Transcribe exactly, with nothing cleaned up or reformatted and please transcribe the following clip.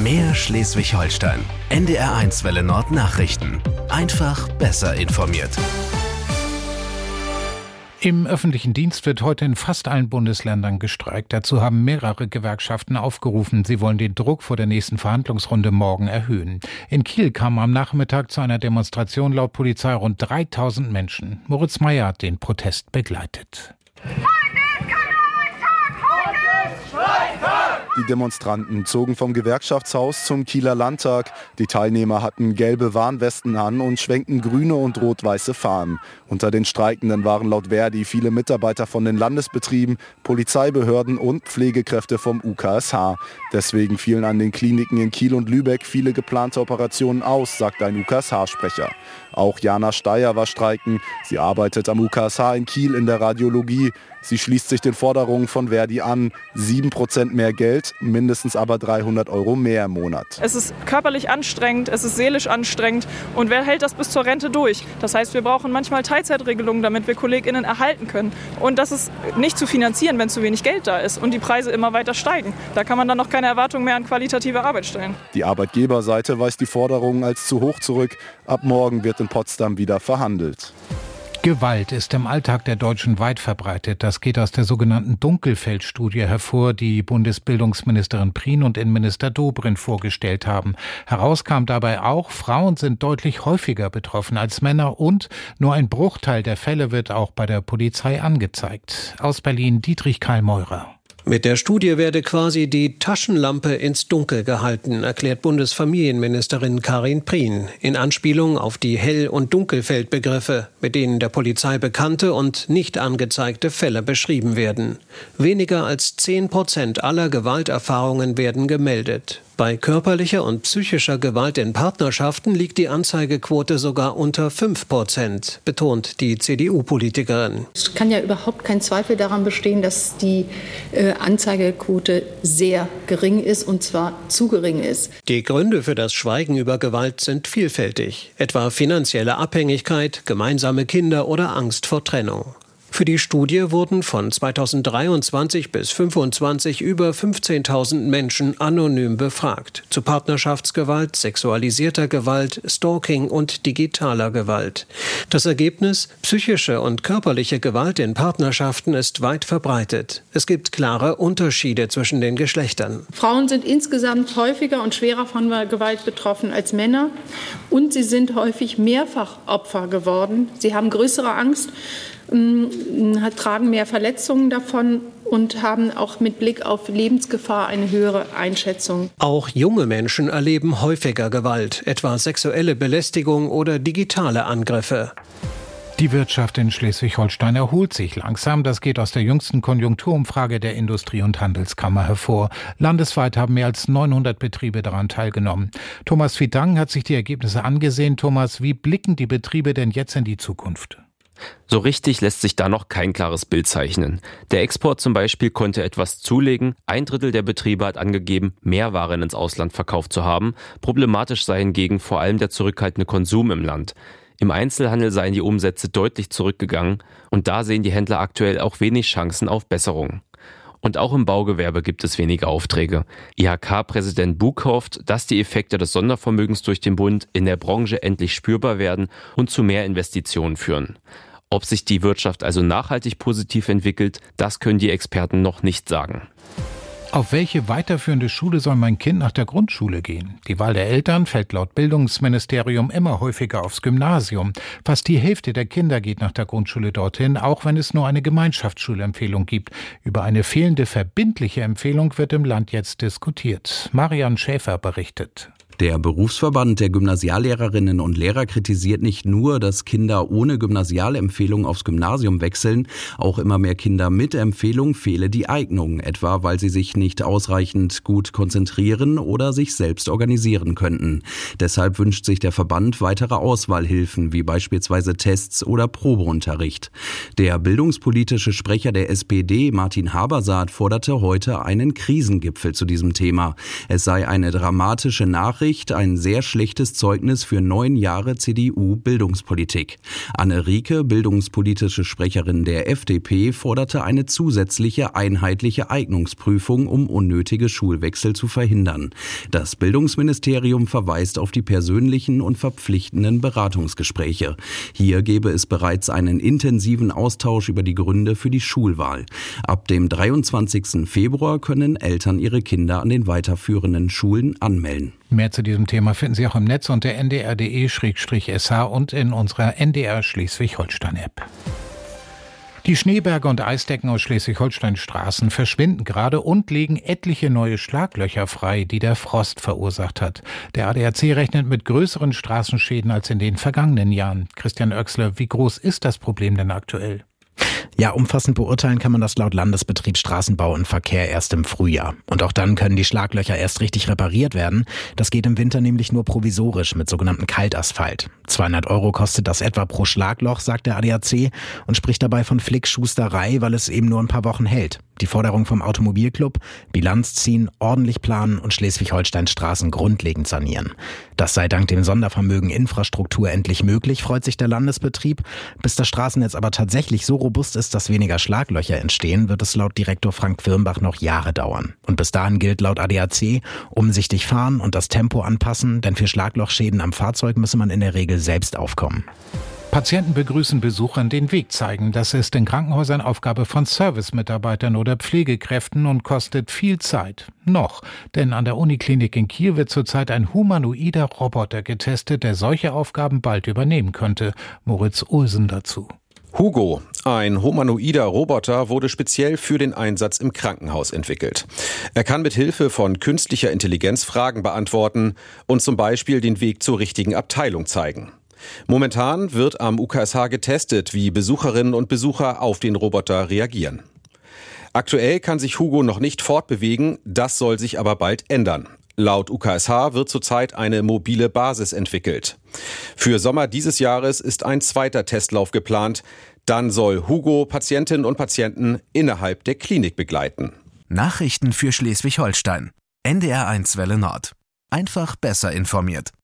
Mehr Schleswig-Holstein. N D R eins Welle Nord Nachrichten. Einfach besser informiert. Im öffentlichen Dienst wird heute in fast allen Bundesländern gestreikt. Dazu haben mehrere Gewerkschaften aufgerufen. Sie wollen den Druck vor der nächsten Verhandlungsrunde morgen erhöhen. In Kiel kamen am Nachmittag zu einer Demonstration laut Polizei rund dreitausend Menschen. Moritz Meyer hat den Protest begleitet. Die Demonstranten zogen vom Gewerkschaftshaus zum Kieler Landtag. Die Teilnehmer hatten gelbe Warnwesten an und schwenkten grüne und rot-weiße Fahnen. Unter den Streikenden waren laut Verdi viele Mitarbeiter von den Landesbetrieben, Polizeibehörden und Pflegekräfte vom U K S H. Deswegen fielen an den Kliniken in Kiel und Lübeck viele geplante Operationen aus, sagt ein U K S H-Sprecher. Auch Jana Steyer war streiken. Sie arbeitet am U K S H in Kiel in der Radiologie. Sie schließt sich den Forderungen von Verdi an. sieben Prozent mehr Geld, mindestens aber dreihundert Euro mehr im Monat. Es ist körperlich anstrengend, es ist seelisch anstrengend. Und wer hält das bis zur Rente durch? Das heißt, wir brauchen manchmal Teilzeitregelungen, damit wir KollegInnen erhalten können. Und das ist nicht zu finanzieren, wenn zu wenig Geld da ist und die Preise immer weiter steigen. Da kann man dann noch keine Erwartungen mehr an qualitative Arbeit stellen. Die Arbeitgeberseite weist die Forderungen als zu hoch zurück. Ab morgen wird in Potsdam wieder verhandelt. Gewalt ist im Alltag der Deutschen weit verbreitet. Das geht aus der sogenannten Dunkelfeld-Studie hervor, die Bundesbildungsministerin Prien und Innenminister Dobrindt vorgestellt haben. Heraus kam dabei auch, Frauen sind deutlich häufiger betroffen als Männer und nur ein Bruchteil der Fälle wird auch bei der Polizei angezeigt. Aus Berlin Dietrich Karl-Meurer. Mit der Studie werde quasi die Taschenlampe ins Dunkel gehalten, erklärt Bundesfamilienministerin Karin Prien, in Anspielung auf die Hell- und Dunkelfeldbegriffe, mit denen der Polizei bekannte und nicht angezeigte Fälle beschrieben werden. Weniger als zehn Prozent aller Gewalterfahrungen werden gemeldet. Bei körperlicher und psychischer Gewalt in Partnerschaften liegt die Anzeigequote sogar unter fünf Prozent, betont die C D U-Politikerin. Es kann ja überhaupt kein Zweifel daran bestehen, dass die äh, Anzeigequote sehr gering ist, und zwar zu gering ist. Die Gründe für das Schweigen über Gewalt sind vielfältig, etwa finanzielle Abhängigkeit, gemeinsame Kinder oder Angst vor Trennung. Für die Studie wurden von zweitausenddreiundzwanzig bis fünfundzwanzig über fünfzehntausend Menschen anonym befragt. Zu Partnerschaftsgewalt, sexualisierter Gewalt, Stalking und digitaler Gewalt. Das Ergebnis? Psychische und körperliche Gewalt in Partnerschaften ist weit verbreitet. Es gibt klare Unterschiede zwischen den Geschlechtern. Frauen sind insgesamt häufiger und schwerer von Gewalt betroffen als Männer. Und sie sind häufig mehrfach Opfer geworden. Sie haben größere Angst, tragen mehr Verletzungen davon und haben auch mit Blick auf Lebensgefahr eine höhere Einschätzung. Auch junge Menschen erleben häufiger Gewalt, etwa sexuelle Belästigung oder digitale Angriffe. Die Wirtschaft in Schleswig-Holstein erholt sich langsam. Das geht aus der jüngsten Konjunkturumfrage der Industrie- und Handelskammer hervor. Landesweit haben mehr als neunhundert Betriebe daran teilgenommen. Thomas Fidang hat sich die Ergebnisse angesehen. Thomas, wie blicken die Betriebe denn jetzt in die Zukunft? So richtig lässt sich da noch kein klares Bild zeichnen. Der Export zum Beispiel konnte etwas zulegen. Ein Drittel der Betriebe hat angegeben, mehr Waren ins Ausland verkauft zu haben. Problematisch sei hingegen vor allem der zurückhaltende Konsum im Land. Im Einzelhandel seien die Umsätze deutlich zurückgegangen und da sehen die Händler aktuell auch wenig Chancen auf Besserung. Und auch im Baugewerbe gibt es wenige Aufträge. I H K-Präsident Bug hofft, dass die Effekte des Sondervermögens durch den Bund in der Branche endlich spürbar werden und zu mehr Investitionen führen. Ob sich die Wirtschaft also nachhaltig positiv entwickelt, das können die Experten noch nicht sagen. Auf welche weiterführende Schule soll mein Kind nach der Grundschule gehen? Die Wahl der Eltern fällt laut Bildungsministerium immer häufiger aufs Gymnasium. Fast die Hälfte der Kinder geht nach der Grundschule dorthin, auch wenn es nur eine Gemeinschaftsschulempfehlung gibt. Über eine fehlende verbindliche Empfehlung wird im Land jetzt diskutiert. Marian Schäfer berichtet. Der Berufsverband der Gymnasiallehrerinnen und Lehrer kritisiert nicht nur, dass Kinder ohne Gymnasialempfehlung aufs Gymnasium wechseln, auch immer mehr Kinder mit Empfehlung fehle die Eignung, etwa weil sie sich nicht ausreichend gut konzentrieren oder sich selbst organisieren könnten. Deshalb wünscht sich der Verband weitere Auswahlhilfen, wie beispielsweise Tests oder Probeunterricht. Der bildungspolitische Sprecher der S P D, Martin Habersaat, forderte heute einen Krisengipfel zu diesem Thema. Es sei eine dramatische Nachricht, Nachricht, ein sehr schlechtes Zeugnis für neun Jahre C D U-Bildungspolitik. Anne Rieke, bildungspolitische Sprecherin der F D P, forderte eine zusätzliche einheitliche Eignungsprüfung, um unnötige Schulwechsel zu verhindern. Das Bildungsministerium verweist auf die persönlichen und verpflichtenden Beratungsgespräche. Hier gebe es bereits einen intensiven Austausch über die Gründe für die Schulwahl. Ab dem dreiundzwanzigsten Februar können Eltern ihre Kinder an den weiterführenden Schulen anmelden. Mehr zu diesem Thema finden Sie auch im Netz unter n d r punkt d e slash s h und in unserer N D R Schleswig-Holstein-App. Die Schneeberge und Eisdecken aus Schleswig-Holstein-Straßen verschwinden gerade und legen etliche neue Schlaglöcher frei, die der Frost verursacht hat. Der A D A C rechnet mit größeren Straßenschäden als in den vergangenen Jahren. Christian Oechsle, wie groß ist das Problem denn aktuell? Ja, umfassend beurteilen kann man das laut Landesbetrieb Straßenbau und Verkehr erst im Frühjahr. Und auch dann können die Schlaglöcher erst richtig repariert werden. Das geht im Winter nämlich nur provisorisch mit sogenanntem Kaltasphalt. zweihundert Euro kostet das etwa pro Schlagloch, sagt der A D A C und spricht dabei von Flickschusterei, weil es eben nur ein paar Wochen hält. Die Forderung vom Automobilclub: Bilanz ziehen, ordentlich planen und Schleswig-Holstein Straßen grundlegend sanieren. Das sei dank dem Sondervermögen Infrastruktur endlich möglich, freut sich der Landesbetrieb. Bis das Straßennetz aber tatsächlich so robust ist, dass weniger Schlaglöcher entstehen, wird es laut Direktor Frank Firmbach noch Jahre dauern. Und bis dahin gilt laut A D A C: umsichtig fahren und das Tempo anpassen, denn für Schlaglochschäden am Fahrzeug müsse man in der Regel selbst aufkommen. Patienten begrüßen Besuchern den Weg zeigen. Das ist in Krankenhäusern Aufgabe von Servicemitarbeitern oder Pflegekräften und kostet viel Zeit. Noch, denn an der Uniklinik in Kiel wird zurzeit ein humanoider Roboter getestet, der solche Aufgaben bald übernehmen könnte. Moritz Olsen dazu. Hugo, ein humanoider Roboter, wurde speziell für den Einsatz im Krankenhaus entwickelt. Er kann mit Hilfe von künstlicher Intelligenz Fragen beantworten und zum Beispiel den Weg zur richtigen Abteilung zeigen. Momentan wird am U K S H getestet, wie Besucherinnen und Besucher auf den Roboter reagieren. Aktuell kann sich Hugo noch nicht fortbewegen, das soll sich aber bald ändern. Laut U K S H wird zurzeit eine mobile Basis entwickelt. Für Sommer dieses Jahres ist ein zweiter Testlauf geplant. Dann soll Hugo Patientinnen und Patienten innerhalb der Klinik begleiten. Nachrichten für Schleswig-Holstein. N D R eins Welle Nord. Einfach besser informiert.